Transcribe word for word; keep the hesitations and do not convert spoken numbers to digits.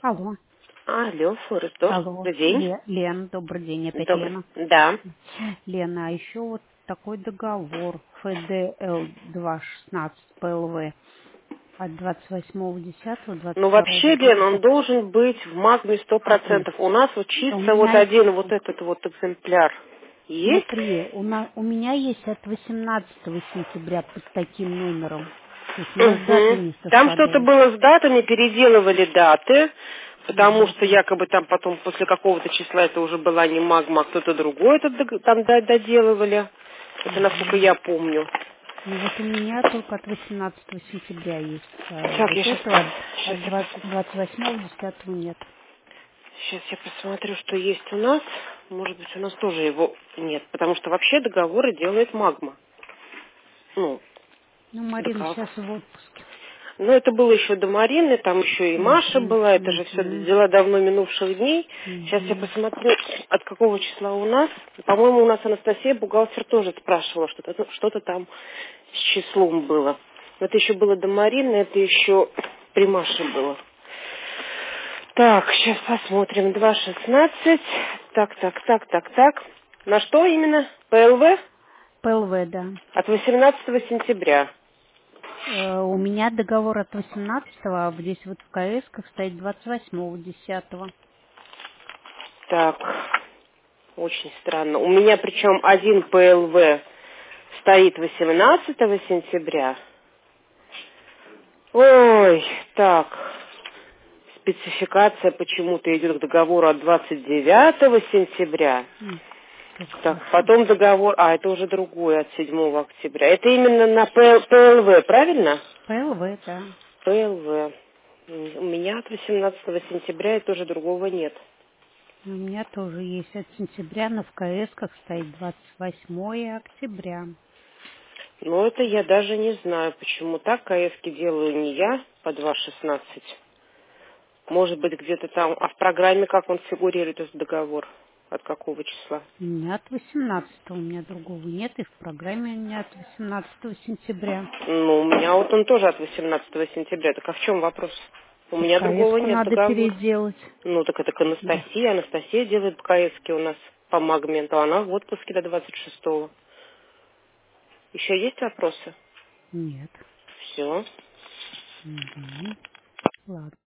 Алло. Алло, Форест, Алло. добрый день. Ле- Лен, добрый день, опять Добрый. Лена. Да. Лена, а еще вот такой договор эф дэ эл два шестнадцать пэ эл вэ от двадцать восьмого десятого двадцать Ну, второго вообще, Лен, он года. должен быть в магме сто Смотри, процентов. У нас вот у чисто вот меня, один вот этот вот экземпляр есть. смотри, у, на, у меня есть от восемнадцатого сентября под таким номером. То есть у нас даты Угу. не Там что-то совпадают. было с датами, переделывали даты, потому Мгм. что якобы там потом после какого-то числа это уже была не магма, а кто-то другой это дог- там д- доделывали. Это насколько Мгм. я помню. Ну вот у меня только от восемнадцатого сентября есть. А Так, вот я сейчас, этого от, сейчас от я двадцать посмотрю. двадцать восьмого десятого нет. Сейчас я посмотрю, что есть у нас. Может быть, у нас тоже его нет, потому что вообще договоры делает магма. Ну, Ну, Марина договор. сейчас в отпуске. Но это было еще до Марины, там еще и Маша Мгм, была, это же все мгм, дела давно минувших дней. Сейчас я мгм. посмотрю, от какого числа у нас. По-моему, у нас Анастасия, бухгалтер, тоже спрашивала, что-то что-то там с числом было. Это еще было до Марины, это еще при Маше было. Так, сейчас посмотрим. два шестнадцать. Так, так, так, так, так. На что именно? пэ эл вэ? пэ эл вэ, да. От восемнадцатого сентября. Э, У меня договор от восемнадцатого, а здесь вот в ка эсках стоит двадцать восьмого десятого. Так, очень странно. У меня причем один пэ эл вэ стоит восемнадцатого сентября. Ой, так. Спецификация почему-то идет к договору от двадцать девятого сентября. М, Как Так, хорошо. потом договор, а это уже другой от седьмого октября. Это именно на пэ эл вэ, правильно? пэ эл вэ, да. пэ эл вэ. М, У меня от восемнадцатого сентября и тоже другого нет. У меня тоже есть от сентября, но в ка эсках стоит двадцать восьмого октября. Но это я даже не знаю, почему так. КСки делаю не я по два шестнадцать. Может быть, где-то там. А в программе как он фигурирует, этот договор? От какого числа? У меня от восемнадцатого, у меня другого нет, и в программе у меня от восемнадцатого сентября. Ну, у меня вот он тоже от восемнадцатого сентября. Так а в чем вопрос? У Так меня другого ка эску нет надо договора. переделать. Ну, так это к Да. Анастасии. Анастасия делает КСки у нас по магменту. Она в отпуске до двадцать шестого. Еще есть вопросы? Нет. Все. Мгм. Ладно.